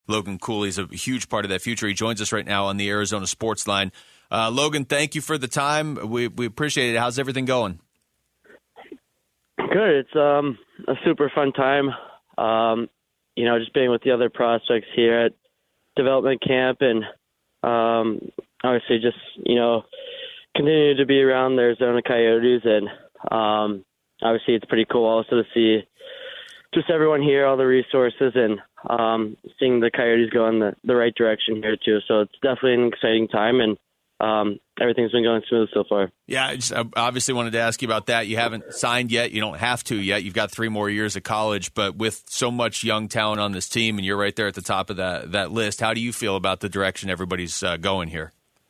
Logan Cooley is a huge part of that future. He joins us right now on the Arizona Sports Line. Logan, thank you for the time. We appreciate it. How's everything going? Good. It's a super fun time. Just being with the other prospects here at development camp and obviously just, continue to be around the Arizona Coyotes. And obviously it's pretty cool also to see just everyone here, all the resources, and seeing the Coyotes go in the right direction here too. So it's definitely an exciting time, and everything's been going smooth so far. Yeah, I obviously wanted to ask you about that. You haven't signed yet. You don't have to yet. You've got 3 more years of college, but with so much young talent on this team, and you're right there at the top of that list, how do you feel about the direction everybody's going here?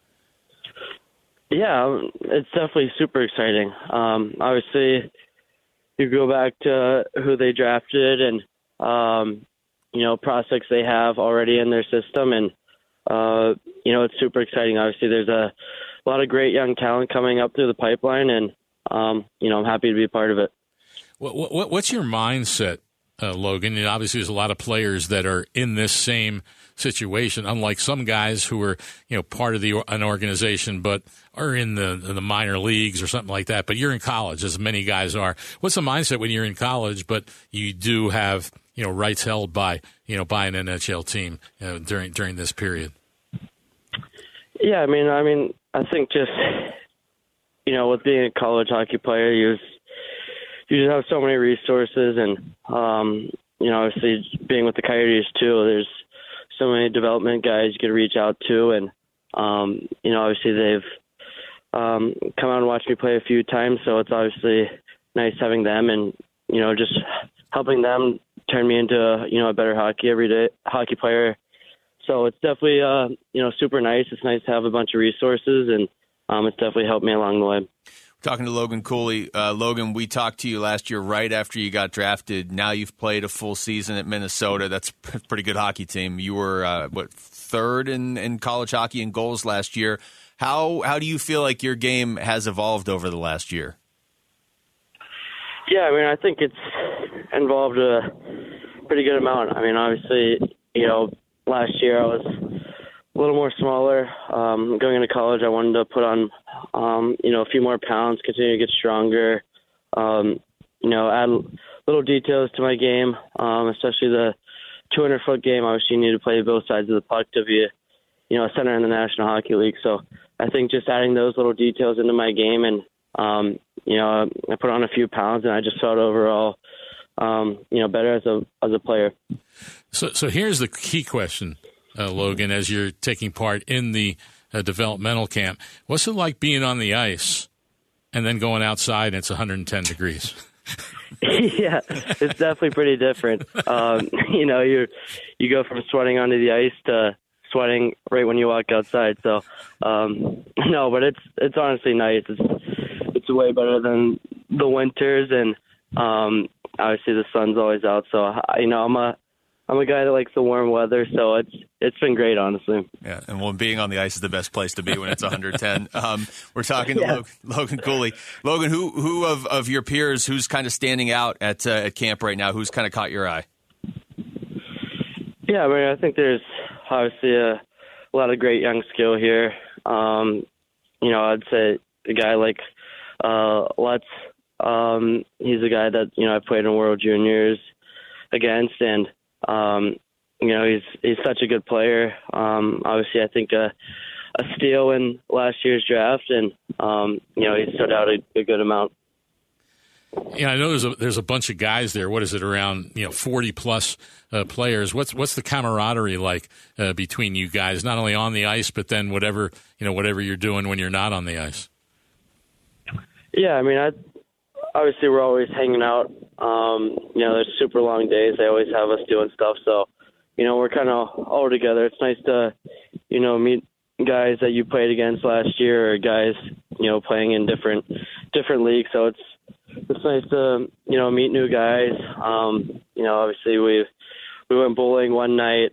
Yeah, it's definitely super exciting. Obviously, you go back to who they drafted and, prospects they have already in their system, and it's super exciting. Obviously, there's a lot of great young talent coming up through the pipeline, and, I'm happy to be a part of it. What's your mindset, Logan? And obviously, there's a lot of players that are in this same situation, unlike some guys who are, part of an organization but are in the minor leagues or something like that. But you're in college, as many guys are. What's the mindset when you're in college, but you do have, rights held by an NHL team during this period? Yeah, I mean, I think just, with being a college hockey player, you just have so many resources, and, obviously being with the Coyotes too, there's so many development guys you could reach out to, and, obviously they've come out and watched me play a few times, so it's obviously nice having them and, just helping them turn me into, a better hockey player. So it's definitely, super nice. It's nice to have a bunch of resources, and it's definitely helped me along the way. Talking to Logan Cooley. Logan, we talked to you last year right after you got drafted. Now you've played a full season at Minnesota. That's a pretty good hockey team. You were, third in college hockey in goals last year. How do you feel like your game has evolved over the last year? Yeah, I think it's involved a pretty good amount. Obviously, last year I was a little more smaller. Going into college, I wanted to put on, a few more pounds, continue to get stronger, add little details to my game, especially the 200-foot game. Obviously, you need to play both sides of the puck to be a center in the National Hockey League. So I think just adding those little details into my game, and, I put on a few pounds, and I just felt overall, better as a player. So here's the key question, Logan, as you're taking part in the developmental camp. What's it like being on the ice and then going outside and it's 110 degrees? Yeah, it's definitely pretty different. You go from sweating onto the ice to sweating right when you walk outside. So, no, but it's honestly nice. It's way better than the winters, and obviously the sun's always out. So, I'm a guy that likes the warm weather, so it's been great, honestly. Yeah, and when being on the ice is the best place to be when it's 110. We're talking to Logan Cooley. Logan, who of your peers, who's kind of standing out at camp right now? Who's kind of caught your eye? Yeah, I think there's obviously a lot of great young skill here. I'd say a guy like Lutz. He's a guy that I played in World Juniors against, and he's such a good player. Obviously, I think a steal in last year's draft, and he stood out a good amount. Yeah, I know there's a bunch of guys there. What is it, around 40 plus players? What's the camaraderie like between you guys, not only on the ice, but then whatever you're doing when you're not on the ice? Yeah, obviously we're always hanging out. There's super long days. They always have us doing stuff. So, we're kind of all together. It's nice to, meet guys that you played against last year, or guys, playing in different leagues. So it's nice to, meet new guys. Obviously we went bowling one night.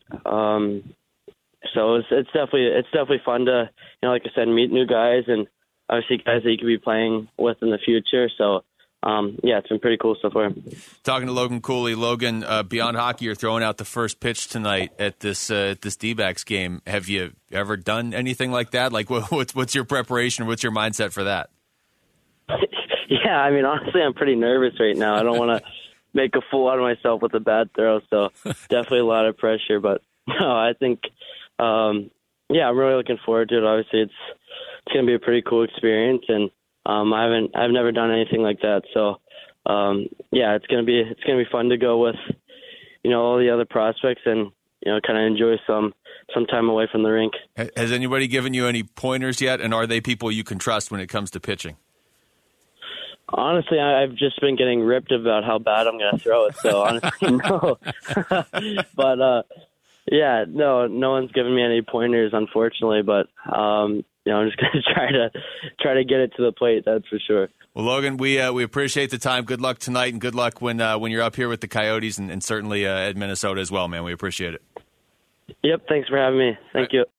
So it's definitely fun to, like I said, meet new guys, and obviously guys that you could be playing with in the future. So, yeah, it's been pretty cool so far. Talking to Logan Cooley. Logan, beyond hockey, you're throwing out the first pitch tonight at this D-backs game. Have you ever done anything like that? Like, what's your preparation? What's your mindset for that? Yeah, I mean, honestly, I'm pretty nervous right now. I don't want to make a fool out of myself with a bad throw, so definitely a lot of pressure. But no, I think, yeah, I'm really looking forward to it. Obviously, it's going to be a pretty cool experience, and I've never done anything like that. So, yeah, it's going to be fun to go with, all the other prospects and kind of enjoy some time away from the rink. Has anybody given you any pointers yet, and are they people you can trust when it comes to pitching? Honestly, I've just been getting ripped about how bad I'm going to throw it. So honestly, no. But yeah, no one's given me any pointers, unfortunately. But I'm just going to try to get it to the plate. That's for sure. Well, Logan, we appreciate the time. Good luck tonight, and good luck when you're up here with the Coyotes, and certainly at Minnesota as well, man. We appreciate it. Yep. Thanks for having me. Thank you.